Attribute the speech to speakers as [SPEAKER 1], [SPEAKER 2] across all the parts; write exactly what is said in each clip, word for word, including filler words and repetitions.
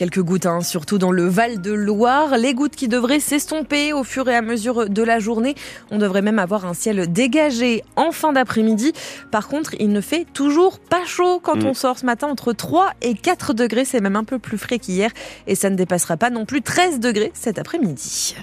[SPEAKER 1] quelques gouttes, hein, surtout dans le Val-de-Loire. Les gouttes qui devraient s'estomper au fur et à mesure de la journée. On devrait même avoir un ciel dégagé en fin d'après-midi. Par contre, il ne fait toujours pas chaud quand mmh. on sort ce matin. Entre trois et quatre degrés, c'est même un peu plus frais qu'hier. Et ça ne dépassera pas non plus treize degrés cet après-midi.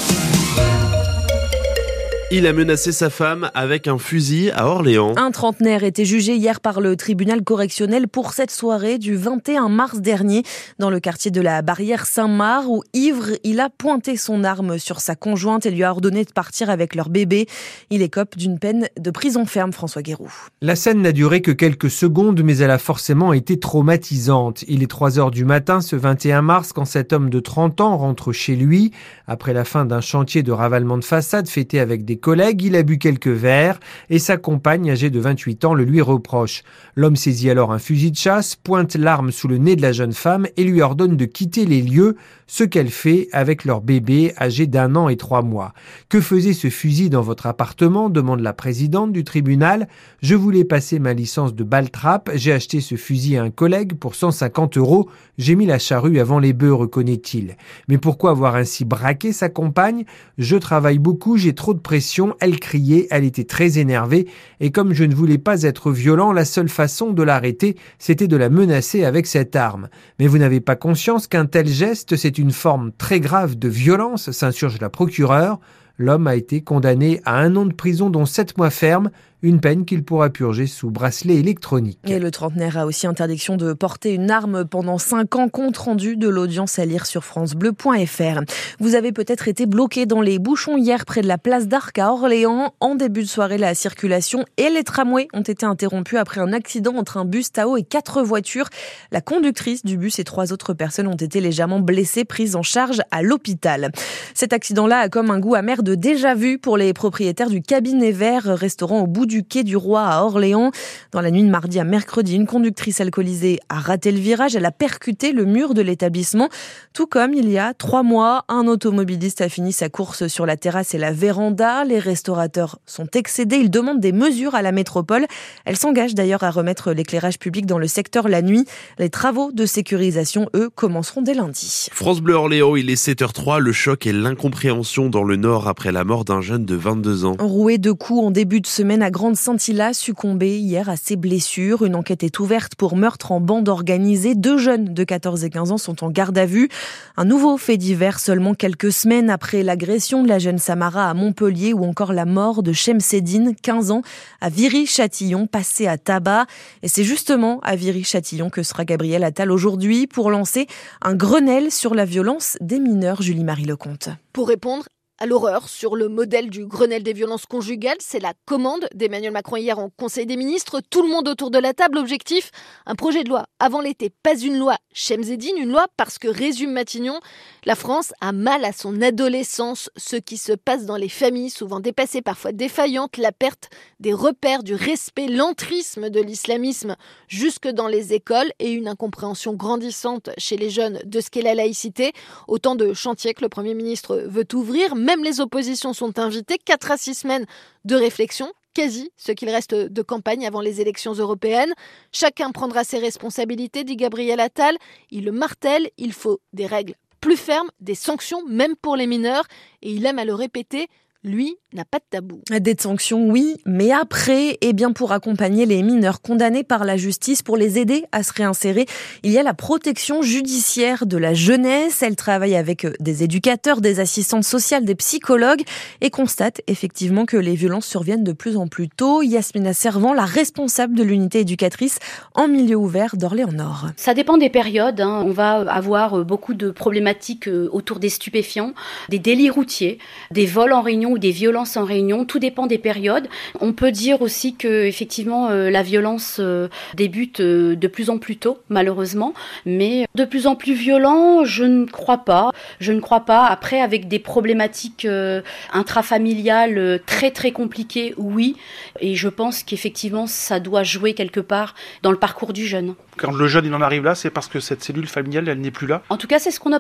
[SPEAKER 2] Il a menacé sa femme avec un fusil à Orléans.
[SPEAKER 1] Un trentenaire était jugé hier par le tribunal correctionnel pour cette soirée du vingt et un mars dernier dans le quartier de la Barrière Saint-Marc où, ivre, il a pointé son arme sur sa conjointe et lui a ordonné de partir avec leur bébé. Il écope d'une peine de prison ferme, François Guéroux.
[SPEAKER 3] La scène n'a duré que quelques secondes, mais elle a forcément été traumatisante. Il est trois heures du matin ce vingt et un mars quand cet homme de trente ans rentre chez lui. Après la fin d'un chantier de ravalement de façade fêté avec des collègues, il a bu quelques verres et sa compagne, âgée de vingt-huit ans, le lui reproche. L'homme saisit alors un fusil de chasse, pointe l'arme sous le nez de la jeune femme et lui ordonne de quitter les lieux, ce qu'elle fait avec leur bébé âgé d'un an et trois mois. Que faisait ce fusil dans votre appartement ? Demande la présidente du tribunal. Je voulais passer ma licence de balle-trappe. J'ai acheté ce fusil à un collègue pour cent cinquante euros. J'ai mis la charrue avant les bœufs, reconnaît-il. Mais pourquoi avoir ainsi braqué sa compagne ? Je travaille beaucoup, j'ai trop de pression. Elle criait, elle était très énervée. Et comme je ne voulais pas être violent, la seule façon de l'arrêter, c'était de la menacer avec cette arme. Mais vous n'avez pas conscience qu'un tel geste, c'est une forme très grave de violence, s'insurge la procureure. L'homme a été condamné à un an de prison dont sept mois ferme, une peine qu'il pourra purger sous bracelet électronique.
[SPEAKER 1] Et le trentenaire a aussi interdiction de porter une arme pendant cinq ans, compte rendu de l'audience à lire sur francebleu point f r. Vous avez peut-être été bloqué dans les bouchons hier près de la place d'Arc à Orléans. En début de soirée, la circulation et les tramways ont été interrompus après un accident entre un bus Tao et quatre voitures. La conductrice du bus et trois autres personnes ont été légèrement blessées, prises en charge à l'hôpital. Cet accident-là a comme un goût amer de déjà-vu pour les propriétaires du Cabinet Vert, restaurant au bout du quai du Roi à Orléans. Dans la nuit de mardi à mercredi, une conductrice alcoolisée a raté le virage. Elle a percuté le mur de l'établissement. Tout comme il y a trois mois, un automobiliste a fini sa course sur la terrasse et la véranda. Les restaurateurs sont excédés. Ils demandent des mesures à la métropole. Elle s'engage d'ailleurs à remettre l'éclairage public dans le secteur la nuit. Les travaux de sécurisation, eux, commenceront dès lundi.
[SPEAKER 2] France Bleu Orléans, il est sept heures trois. Le choc et l'incompréhension dans le Nord après la mort d'un jeune de vingt-deux ans.
[SPEAKER 1] Roué de coups en début de semaine à Grande-Sainte-Hilaire, succombé hier à ses blessures. Une enquête est ouverte pour meurtre en bande organisée. Deux jeunes de quatorze et quinze ans sont en garde à vue. Un nouveau fait divers seulement quelques semaines après l'agression de la jeune Samara à Montpellier ou encore la mort de Chemseddine, quinze ans, à Viry-Châtillon, passé à tabac. Et c'est justement à Viry-Châtillon que sera Gabriel Attal aujourd'hui pour lancer un Grenelle sur la violence des mineurs. Julie-Marie Lecomte.
[SPEAKER 4] Pour répondre à l'horreur sur le modèle du Grenelle des violences conjugales, c'est la commande d'Emmanuel Macron hier en Conseil des ministres. Tout le monde autour de la table. Objectif, un projet de loi avant l'été. Pas une loi Chemseddine, une loi parce que, résume Matignon, la France a mal à son adolescence. Ce qui se passe dans les familles, souvent dépassées, parfois défaillantes, la perte des repères, du respect, l'entrisme de l'islamisme jusque dans les écoles et une incompréhension grandissante chez les jeunes de ce qu'est la laïcité. Autant de chantiers que le Premier ministre veut ouvrir. Même les oppositions sont invitées. Quatre à six semaines de réflexion, quasi ce qu'il reste de campagne avant les élections européennes. Chacun prendra ses responsabilités, dit Gabriel Attal. Il le martèle, il faut des règles plus fermes, des sanctions, même pour les mineurs. Et il aime à le répéter, lui n'a pas de tabou.
[SPEAKER 1] Des sanctions, oui, mais après, eh bien pour accompagner les mineurs condamnés par la justice, pour les aider à se réinsérer, il y a la protection judiciaire de la jeunesse. Elle travaille avec des éducateurs, des assistantes sociales, des psychologues et constate effectivement que les violences surviennent de plus en plus tôt. Yasmina Servant, la responsable de l'unité éducatrice en milieu ouvert d'Orléans-Nord.
[SPEAKER 5] Ça dépend des périodes, hein. On va avoir beaucoup de problématiques autour des stupéfiants, des délits routiers, des vols en réunion ou des violences en réunion, tout dépend des périodes. On peut dire aussi que effectivement euh, la violence euh, débute euh, de plus en plus tôt, malheureusement, mais de plus en plus violent, je ne crois pas. Je ne crois pas. Après, avec des problématiques euh, intrafamiliales euh, très très compliquées, oui. Et je pense qu'effectivement, ça doit jouer quelque part dans le parcours du jeune.
[SPEAKER 6] Quand le jeune il en arrive là, c'est parce que cette cellule familiale, elle n'est plus là.
[SPEAKER 5] En tout cas, c'est ce qu'on observe.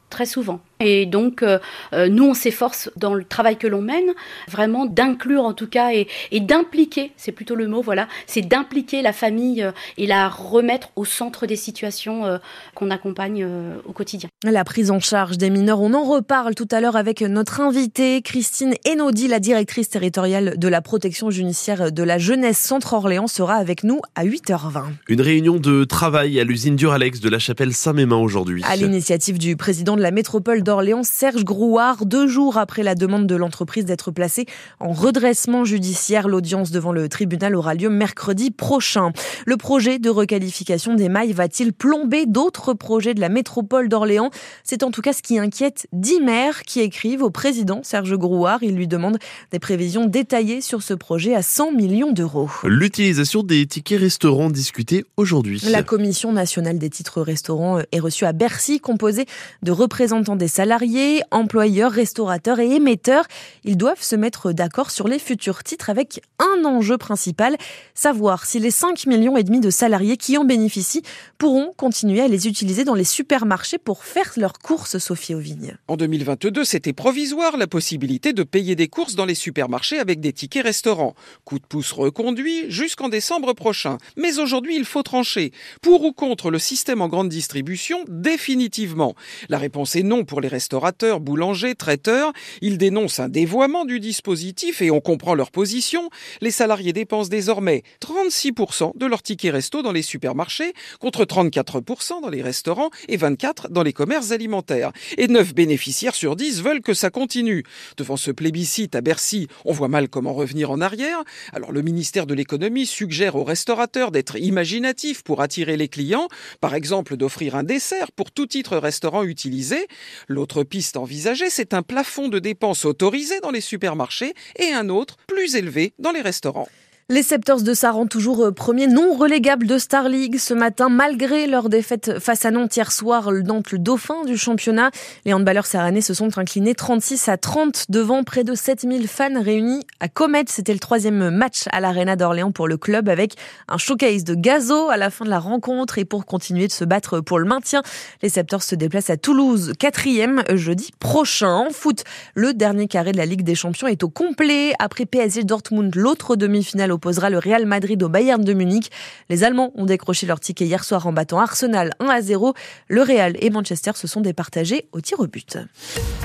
[SPEAKER 5] très souvent. Et donc, euh, nous, on s'efforce dans le travail que l'on mène, vraiment d'inclure en tout cas et, et d'impliquer, c'est plutôt le mot, voilà, c'est d'impliquer la famille euh, et la remettre au centre des situations euh, qu'on accompagne euh, au quotidien.
[SPEAKER 1] La prise en charge des mineurs, on en reparle tout à l'heure avec notre invitée, Christine Enodi, la directrice territoriale de la protection judiciaire de la jeunesse Centre-Orléans, sera avec nous à huit heures vingt.
[SPEAKER 2] Une réunion de travail à l'usine Duralex de la Chapelle-Saint-Mémin aujourd'hui.
[SPEAKER 1] À l'initiative du président de la métropole d'Orléans, Serge Grouard, deux jours après la demande de l'entreprise d'être placée en redressement judiciaire. L'audience devant le tribunal aura lieu mercredi prochain. Le projet de requalification des mailles va-t-il plomber d'autres projets de la métropole d'Orléans ? C'est en tout cas ce qui inquiète dix maires qui écrivent au président Serge Grouard. Il lui demande des prévisions détaillées sur ce projet à cent millions d'euros.
[SPEAKER 2] L'utilisation des tickets restaurants discutée aujourd'hui.
[SPEAKER 1] La Commission nationale des titres restaurants est reçue à Bercy, composée de représentants des salariés, employeurs, restaurateurs et émetteurs. Ils doivent se mettre d'accord sur les futurs titres avec un enjeu principal, savoir si les cinq millions et demi de salariés qui en bénéficient pourront continuer à les utiliser dans les supermarchés pour faire leurs courses, Sophie Auvigne.
[SPEAKER 6] En deux mille vingt-deux, c'était provisoire la possibilité de payer des courses dans les supermarchés avec des tickets restaurants. Coup de pouce reconduit jusqu'en décembre prochain. Mais aujourd'hui, il faut trancher. Pour ou contre le système en grande distribution, définitivement. La réponse est non pour les restaurateurs, boulangers, traiteurs. Ils dénoncent un dévoiement du dispositif et on comprend leur position. Les salariés dépensent désormais trente-six pour cent de leurs tickets resto dans les supermarchés contre trente-quatre pour cent dans les restaurants et vingt-quatre pour cent dans les commerces alimentaires. Et neuf bénéficiaires sur dix veulent que ça continue. Devant ce plébiscite à Bercy, on voit mal comment revenir en arrière. Alors le ministère de l'économie suggère aux restaurateurs d'être imaginatifs pour attirer les clients, par exemple d'offrir un dessert pour tout titre restaurant utilisé. L'autre piste envisagée, c'est un plafond de dépenses autorisé dans les supermarchés et un autre, plus élevé, dans les restaurants.
[SPEAKER 1] Les Septors de Saran, toujours premiers non relégables de Star League ce matin, malgré leur défaite face à Nantes hier soir, Nantes le dauphin du championnat. Les handballeurs saranais se sont inclinés trente-six à trente devant près de sept mille fans réunis à Comet. C'était le troisième match à l'Arena d'Orléans pour le club avec un showcase de gazo à la fin de la rencontre. Et pour continuer de se battre pour le maintien, les Septors se déplacent à Toulouse, quatrième jeudi prochain. En foot, le dernier carré de la Ligue des Champions est au complet. Après P S G Dortmund, l'autre demi-finale opposera le Real Madrid au Bayern de Munich. Les Allemands ont décroché leur ticket hier soir en battant Arsenal un à zéro. Le Real et Manchester se sont départagés au tir au but.